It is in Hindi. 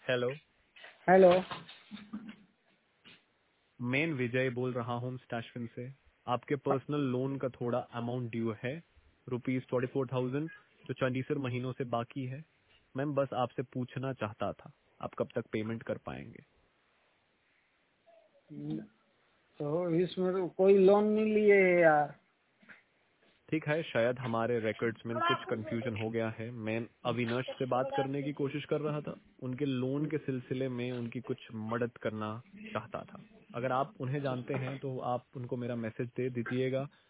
Hello, hello. मैं विजय बोल रहा हूँ स्टैशफिन से। आपके पर्सनल लोन का थोड़ा अमाउंट ड्यू है, ₹24,000, जो 24 महीनों से बाकी है। मैम बस आपसे पूछना चाहता था, आप कब तक पेमेंट कर पाएंगे? तो इसमें तो कोई लोन नहीं लिए है यार। ठीक है, शायद हमारे रिकॉर्ड्स में कुछ कंफ्यूजन हो गया है। मैं अविनाश से बात करने की कोशिश कर रहा था, उनके लोन के सिलसिले में उनकी कुछ मदद करना चाहता था। अगर आप उन्हें जानते हैं तो आप उनको मेरा मैसेज दे दीजिएगा।